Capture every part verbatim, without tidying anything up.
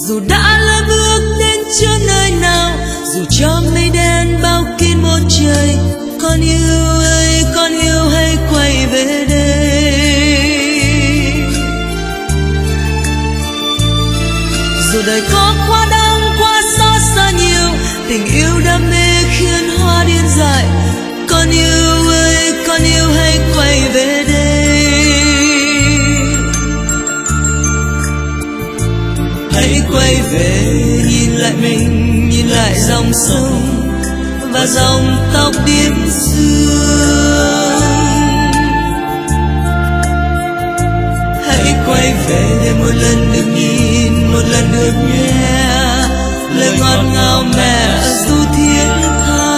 Dù đã lỡ bước đến chưa nơi nào, dù cho mây đen bao kín một trời, con yêu ơi con yêu hãy quay về đây. Dù đời có quá đắng quá xót xa nhiều, tình yêu đam mê khiến hoa điên dại, con yêu ơi con yêu hãy quay về đây. Hãy quay về nhìn lại mình, nhìn lại dòng sông và dòng tóc điên sương. Hãy quay về để một lần được nhìn, một lần được nghe lời ngọt ngào mẹ ru thiết tha.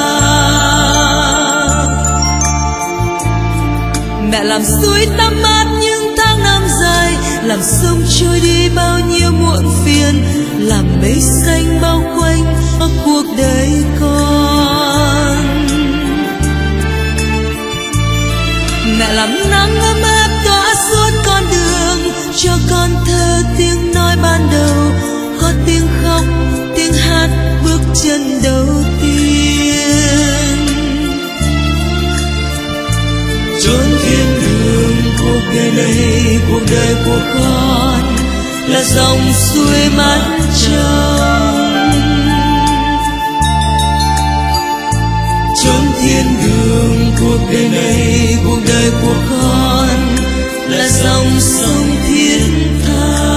Mẹ làm suối tắm mát những tháng năm dài, làm sông trôi đi bao nhiêu muộn phiền, làm mây xanh bao quanh cuộc đời con. Mẹ làm nắng ấm áp tỏa suốt con đường, cho con thơ tiếng nói ban đầu, có tiếng khóc tiếng hát bước chân đầu tiên. Chốn thiên đường cuộc đời này, cuộc đời của con là dòng suối mát trong. Chốn thiên đường cuộc đời này, cuộc đời của con là dòng sông thiên tha.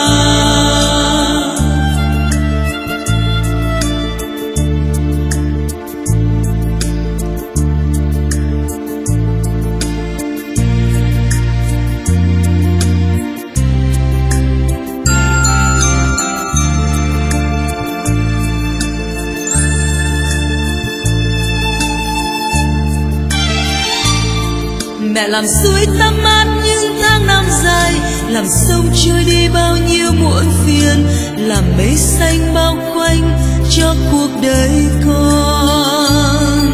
Mẹ làm suối tắm mát những tháng năm dài, làm sông trôi đi bao nhiêu muộn phiền, làm mây xanh bao quanh cho cuộc đời con.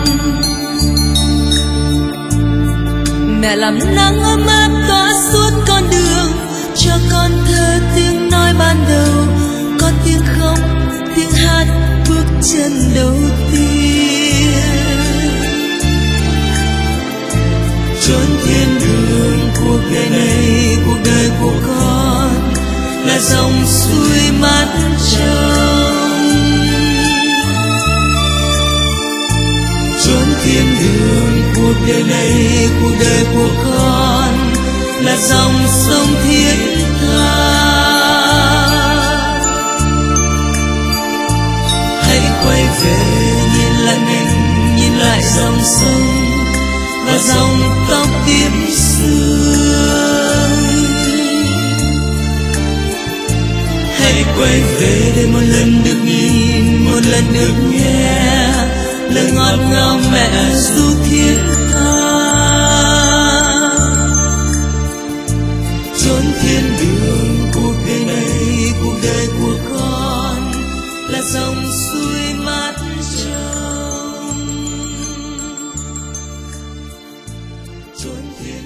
Mẹ làm nắng ấm áp tỏa suốt con đường, cho con thơ tiếng nói ban đầu, có tiếng khóc tiếng hát bước chân đầu tiên. Chốn thiên đường cuộc đời này, cuộc đời của con là dòng suối mát trong. Chốn thiên đường cuộc đời này, cuộc đời của con là dòng sông thiết tha. Hãy quay về nhìn lại mình, nhìn lại dòng sông và dòng tóc tím sương. Hãy quay về để một lần được nhìn, một lần được nghe lời ngọt ngào mẹ ru thiết tha. Chốn thiên đường cuộc đời này, cuộc đời của con là dòng suối mát trong. Chốn thiên